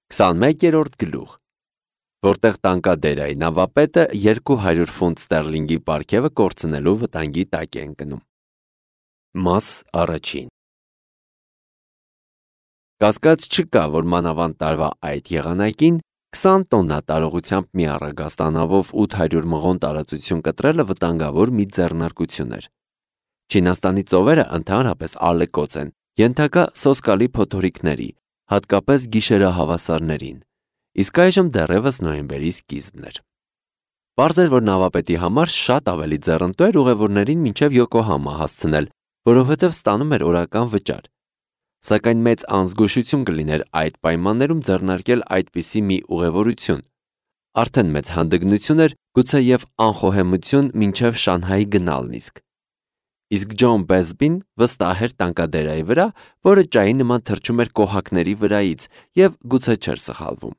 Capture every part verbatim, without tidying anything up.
քսանմեկերորդ գլուխ, որտեղ տանկադերայի նավապետը երկու հարյուր ֆունտ ստերլինգի պարգևը կորցնելու վտանգի տակ է ընկնում։ Մաս առաջին։ Կասկած չկա, որ մանավանդ տարվա այդ եղանակին քսան տոննա տարողությամբ մի առագաստանավով ութ հարյուր մղոն տարածություն կտրելը վտանգավոր մի ձեռնարկություն էր։ Չինաստանի ծովերը ընդհանրապես ալեկոծ են, ենթակա սոսկալի փոթորիկների, հատկապես գիշերահավասարներին, իսկ այժմ դեռևս նոյեմբերի սկիզբն էր։ Պարզ էր, որ նավապետի համար շատ ավելի ձեռնտու էր ուղևորներին մինչև Յոկոհամա հասցնել, որովհետև ստանում էր օրական վճար։ Սակայն մեծ անզգուշություն կլիներ այդ պայմաններում ձեռնարկել այդպիսի մի ուղևորություն։ Արդեն մեծ հանդգնություն էր, գուցե և անխոհեմություն մինչև Շանհայի գնալն իսկ։ Իսկ Ջոն Բեսբին վստահ էր տանկադերայի վրա, որը ճայի նման թռչում էր կոհակների վրայից և գուցե չէր սխալվում։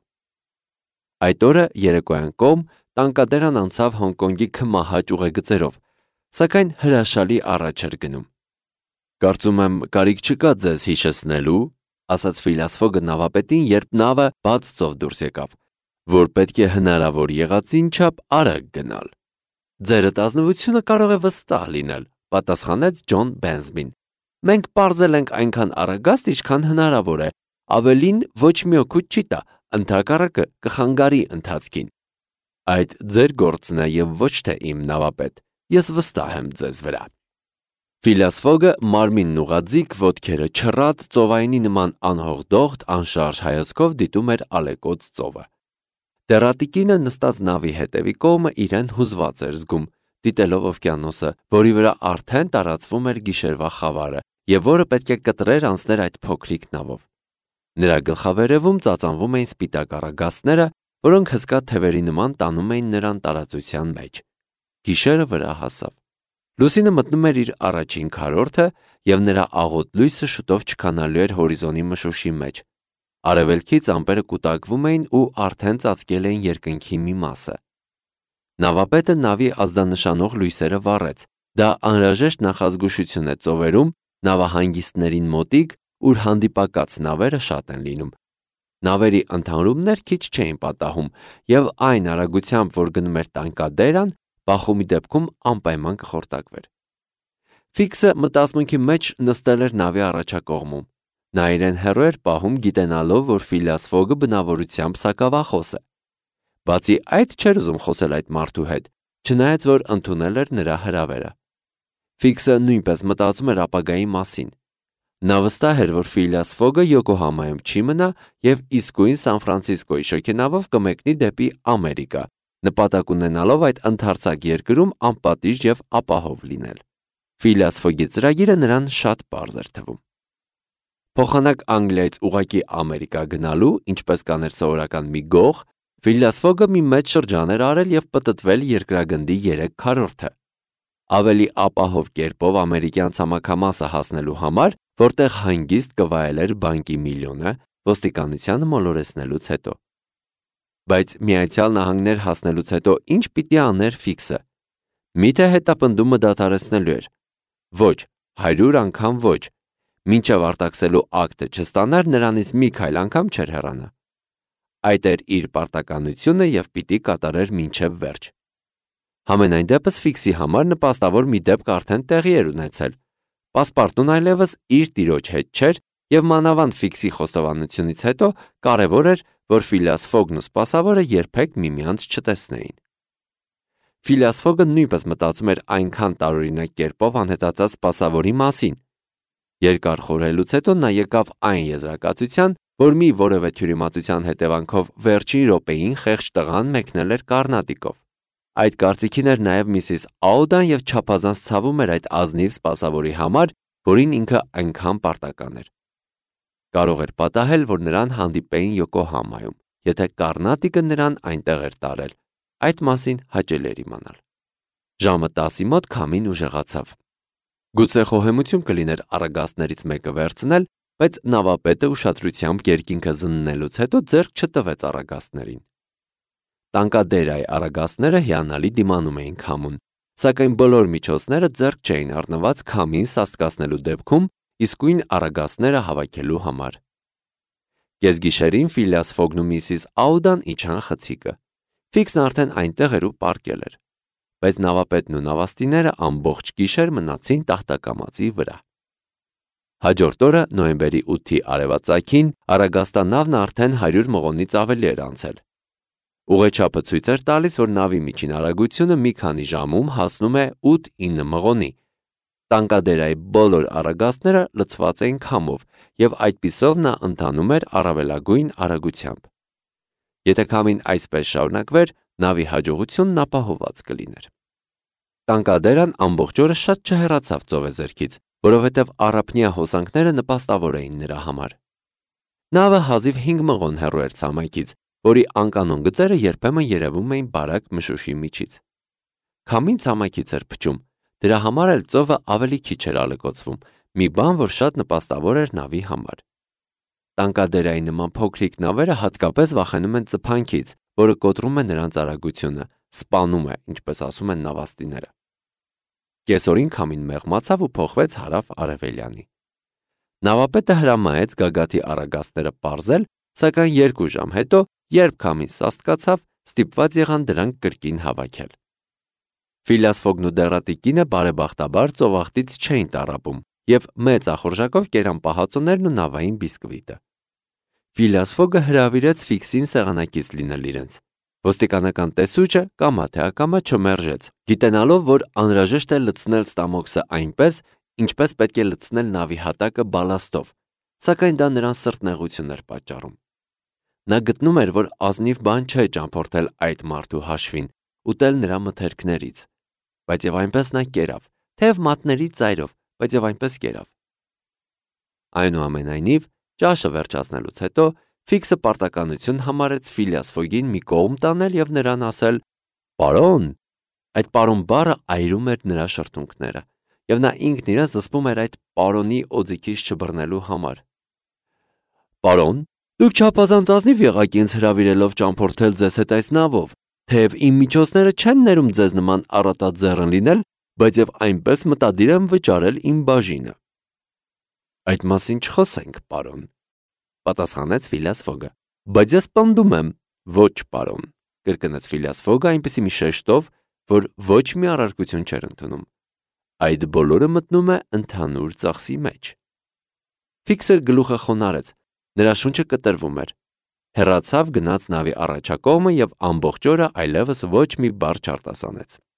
Այդ օրը երեկոյան կողմ տանկադերան անցավ Հոնկոնգի քմահաճ ուղեգծերով, սակայն հրաշալի առաջ էր գնում։ Կարծում եմ, կարիք չկա ձեզ հիշեցնելու, ասաց Ֆիլիաս Ֆոգը նավապետին, երբ նավը բաց ծով դուրս եկավ, որ պետք է հնարավոր եղածին չափ արագ գնալ։ Ձերդ ազնվությունը կարող է վստահ լինել, պատասխանեց Ջոն Բեսբին։ Մենք պարզել ենք այնքան արագast, ինչքան հնարավոր է, ավելին ոչ մի օգուտ չի տա, ընդհակառակը կխանգարի ընթացքին։ Այդ ձեր գործն է և ոչ թե իմ, նավապետ, ես վստահ եմ ձեզ վրա։ Ֆիլիաս Ֆոգը մարմինն ուղղաձիգ, ոտքերը չռած, ծովայինի նման անհողդողդ, անշարժ հայացքով դիտում էր ալեկոծ ծովը։ Դեռատիկինը նստած նավի հետևի կողմը իրեն հուզված էր զգում, դիտելով օվկիանոսը, որի վրա արդեն տարածվում էր գիշերվա խավարը, և որը պետք է կտրեր անցներ այդ փոքրիկ նավով։ Նրա գլխավերևում ծածանվում էին սպիտակ առագաստները, որոնք հսկա թևերի նման տանում էին նրան տարածության մեջ։ Գիշերը վրա հասավ։ Լուսինը մտնում էր իր առաջին քառորդը, և նրա աղոտ լույսը շուտով չքանալու էր հորիզոնի մշուշի մեջ։ Արևելքից ամպերը կուտակվում էին ու արդեն ծածկել էին երկնքի մի մասը։ Նավապետը նավի ազդանշանող լույսերը վառեց։ Դա անհրաժեշտ նախազգուշություն է ծովերում, նավահանգիստներին մոտիկ, ուր հանդիպակաց նավերը շատ են լինում։ Նավերի ընդհանրումներ քիչ չէին պատահում, և այն արագությամբ, որ գնում էր տանկադերան, բախումի դեպքում անպայման կխորտակվեր։ Ֆիքսը մտածմունքի մեջ նստել էր նավի առաջակողմում։ Նա իրեն հեռու էր պահում, գիտենալով, որ Ֆիլիաս Ֆոգը բնավորությամբ սակավախոս է։ Բացի այդ, չէր ուզում խոսել այդ մարդու հետ, չնայած որ ընդունել էր նրա հրավերը։ Ֆիքսը նույնպես մտածում էր ապագայի մասին։ Նա վստահ էր, որ Ֆիլիաս Ֆոգը Յոկոհամայում չի մնա և իսկույն Սան Ֆրանցիսկոյի շոգենավով կմեկնի դեպի Ամերիկա, նպատակ ունենալով այդ ընդարձակ երկրում անպատիժ և ապահով լինել։ Ֆիլիաս Ֆոգի ծրագիրը նրան շատ պարզ էր թվում։ Փոխանակ Անգլիայից ուղղակի Ամերիկա գնալու, ինչպես կաներ սովորական մի գող, Ֆիլիաս Ֆոգը մի մեծ շրջան էր արել և պտտվել երկրագնդի երեք քառորդը։ Ավելի ապահով կերպով ամերիկյան ցամաքամասը հասնելու համար, որտեղ հանգիստ կվայելեր բանկի միլիոնը, ոստիկանությանը մոլորեցնելուց հետո։ Բայց Միացյալ Նահանգներ հասնելուց հետո ինչ պիտի աներ Ֆիքսը։ Միթե հետապնդումը դադարեցնելու էր։ Ոչ, հարյուր անգամ ոչ։ Մինչև արտաքսելու ակտը չստանար, նրանից մի քայլ անգամ չէր հեռանա։ Այդ էր իր պարտականությունը և պիտի կատարեր մինչև վերջ։ Համենայն դեպս Ֆիքսի համար նպաստավոր մի դեպք արդեն տեղի էր ունեցել։ Պասպարտուն այլևս իր տիրոջ հետ չէր, և մանավանդ Ֆիքսի խոստովանությունից հետո կարևոր էր, որ Ֆիլիաս Ֆոգն ու սպասավորը երբեք միմյանց չտեսնեին։ Ֆիլիաս Ֆոգը նույնպես մտածում էր այնքան տարօրինակ կերպով անհետացած սպասավորի մասին։ Երկար խորհելուց հետո նա եկավ այն եզրակացության, որ մի որևէ թյուրիմացության հետևանքով վերջին րոպեին խեղճ տղան մեկնել էր Կառնատիկով։ Այդ կարծիքին էր նաև միսիս Աուդան և չափազանց ցավում էր այդ ազնիվ սպասավորի համար, որին ինքը այնքան պարտական էր։ Կարող էր պատահել, որ նրան հանդիպեին Յոկոհամայում, եթե Կառնատիկը նրան այնտեղ էր տարել։ Այդ մասին հաճելի էր իմանալ։ Ժամը տասի մոտ քամին ուժեղացավ։ Գուցե խոհեմություն կլիներ առագաստներից մեկը վերցնել, բայց նավապետը ուշադրությամբ երկինքը զննելուց հետո ձեռք չտվեց առագաստներին։ Տանկադերայի առագաստները հիանալի դիմանում էին քամուն, սակայն բոլոր միջոցները ձեռք չէին առնված քամին սաստկացնելու դեպքում իսկույն առագաստները հավաքելու համար։ Կեսգիշերին Ֆիլիաս Ֆոգն ու միսիս Աուդան իջան խցիկը։ Ֆիքսն արդեն այնտեղ էր ու պառկել էր, բայց նավապետն ու նավաստիները ամբողջ գիշեր մնացին տախտակամածի վրա։ Հաջորդ օրը նոյեմբերի ութի արևածագին Արագաստա նավն արդեն հարյուր մղոնից ավելի էր անցել։ Ուղեչափը ցույց էր տալիս, որ նավի միջին արագությունը մի քանի ժամում հասնում է ութ-ինը մղոնի։ Տանկադերայի բոլոր արագաստները լցված էին քամով, եւ այդպիսով նա ընթանում էր առավելագույն արագությամբ։ Եթե քամին այսպես շարունակվեր, նավի հաջողությունն ապահոված կլիներ։ Տանկադերան ամբողջ օրը շատ չհեռացավ ծովեզերքից, որովհետև առափնյա հոսանքները նպաստավոր էին նրա համար։ Նավը հազիվ հինգ մղոն հեռու էր ցամաքից, որի անկանոն գծերը երբեմն երևում էին բարակ մշուշի միջից։ Քամին ցամաքից էր փչում, դրա համար էլ ծովը ավելի քիչ էր ալեկոծվում, մի բան, որ շատ նպաստավոր էր նավի համար։ Տանկադերայի նման փոքրիկ նավերը հատկապես վախենում են ծփանքից, որը կոտրում է նրանց արագությունը, սպանում է, ինչպես ասում են նավաստիները։ Կեսօրին քամին մեղմացավ ու փոխվեց հարավ-արևելյանի։ Նավապետը հրամայեց գագաթի արագաստները պարզել, սակայն երկու ժամ հետո, երբ քամին սաստկացավ, ստիպված եղան դրանք կրկին հավաքել։ Ֆիլիաս Ֆոգն ու դեղրատի կինը բարեբախտաբար ծովախտից չէին տառապում եւ մեծ ախորժակով կերան պահածոներն ու նավային բիսկվիտը։ Ֆիլիաս Ֆոգը հրավիրեց Ֆիքսին սեղանակից լինել իրենց։ Ոստիկանական տեսուչը կամա թե ակամա չմերժեց, գիտենալով, որ անհրաժեշտ է լցնել ստամոքսը այնպես, ինչպես պետք է լցնել նավի հատակը բալաստով, սակայն դա նրան սրտնեղություն էր պատճառում։ Նա գտնում էր, որ ազնիվ բան չէ ճամփորդել այդ մարդու հաշվին, ուտել նրա մթերքներից, բայց եւ այնպես նա կերավ, թեև մատների ծայրով, բայց եւ այնպես կերավ։ Այնուամենայնիվ, ճաշը վերջացնելուց հետո Ֆիքսը պարտականություն համարեց Ֆիլիաս Ֆոգին մի կողմ տանել եւ նրան ասել. «Պարոն»։ Այդ պարոն բառը այրում էր նրա շրթունքները, եւ նա ինքն իրեն զսպում էր այդ պարոնի օձիքից չբռնելու համար։ «Պարոն, դուք չափազանց ազնիվ եղաք ինձ հրավիրելով ճամփորդել ձեզ հետ այս նավով, թեև իմ միջոցները չեն ներում ձեզ նման առատաձեռն լինել, բայց եւ այնպես մտադիր եմ վճարել իմ բաժինը»։ «Այդ մասին չխոսենք, պարոն», պատասխանեց Ֆիլիաս Ֆոգը։ «Բայց ես պնդում եմ»։ «Ոչ, պարոն», կրկնեց Ֆիլիաս Ֆոգը այնպիսի մի շեշտով, որ ոչ մի առարկություն չէր ընդունում։ «Այդ բոլորը մտնում է ընդհանուր ծախսի մեջ»։ Ֆիքսը գլուխը խոնարհեց, նրա շունչը կտրվում էր։ Հեռացավ, գնաց նավի առաջակողմը եւ ամբողջ օրը այլևս ոչ մի բառ չարտասանեց։